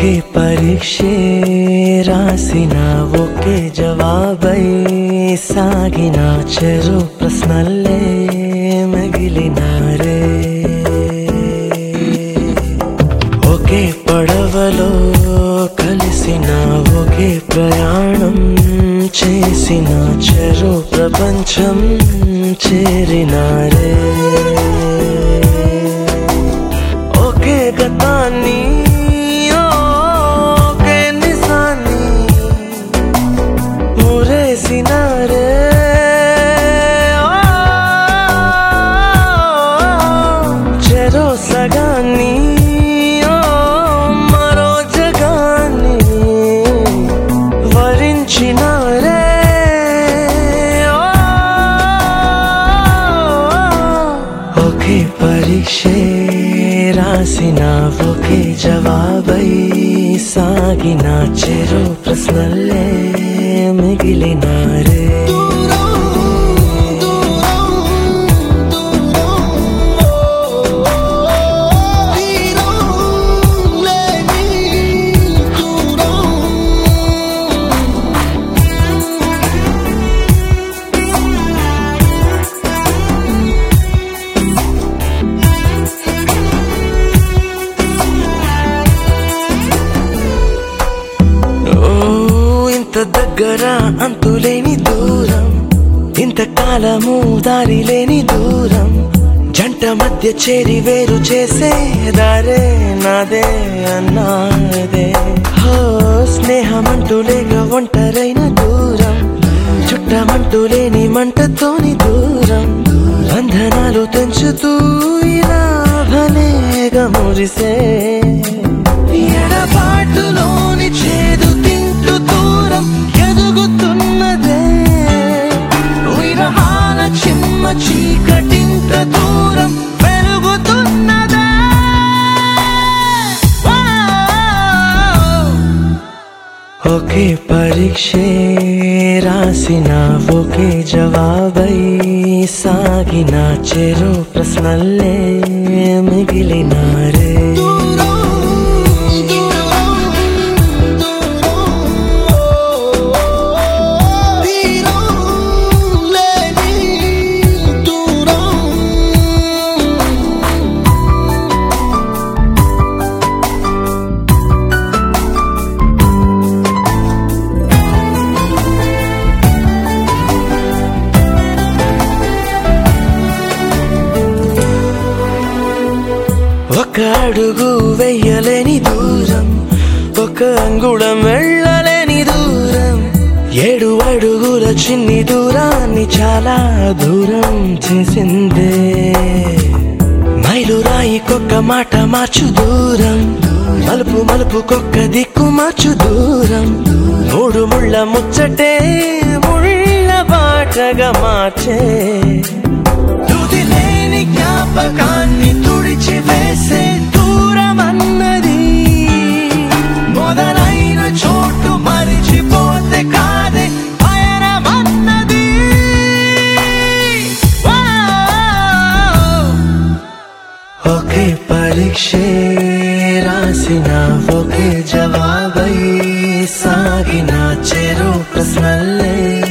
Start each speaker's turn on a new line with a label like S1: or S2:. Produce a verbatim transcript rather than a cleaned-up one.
S1: ఒకే పరీక్షే రాసిన ఒకే జవాబై సాగిన చెరు ప్రశ్నలే మిగిలినారే ఒకే పడవలో కలిసిన ఒకే ప్రయాణం చేసిన చెరు ప్రపంచం చేరినారే ఒకే గతాన్ని ఒకే నిజాన్ని మురేసినారే చెరో సగాన్ని మరో జగాన్ని వరించినారే ఒకే పరీక్షే రాసిన ఒకే జవాబై సాగిన చెరు ప్రశ్నలే మిగిలినారే దగ్గర అంతులేని దూరం ఇంతకాలము దారి లేని దూరం జంట మధ్య చేరి వేరు చేసే దారే నాదే అన్నాదే హో స్నేహమంటూ లేక ఒంటరైన దూరం చుట్టమంటూ లేని మంటతోని దూరం బంధనాలు తెంచుతూ ఇలా భలేగా మురిసే ఎడబాటులోని చేదు తింటూ దూరం ఎదుగుతున్నదే విరహాల చిమ్మ చీకటింత దూరం పెరుగుతున్నదే ఒకే పరీక్షే రాసిన ఒకే జవాబై సాగిన చెరు ప్రశ్నలే మిగిలినారే ఒక అడుగు వెయ్యలేని దూరం ఒక అంగుళం వెళ్ళలేని దూరం ఏడు అడుగుల చిన్ని దూరాన్ని చాలా దూరం చేసిందే మైలు రాయికొక్క మాట మార్చు దూరం మలుపు మలుపుకొక్క దిక్కు మార్చు దూరం మూడు ముళ్ళ ముచ్చటే ముళ్ళ బాటగా మార్చే తుదిలేని జ్ఞాపకాన్ని తుడిచి వేసే దూరం అన్నది మొదలైన చోటు మరిచిపోతే కాదే పయనమన్నది ఒకే పరీక్షే రాసిన ఒకే జవాబై సాగిన చెరు ప్రశ్నలే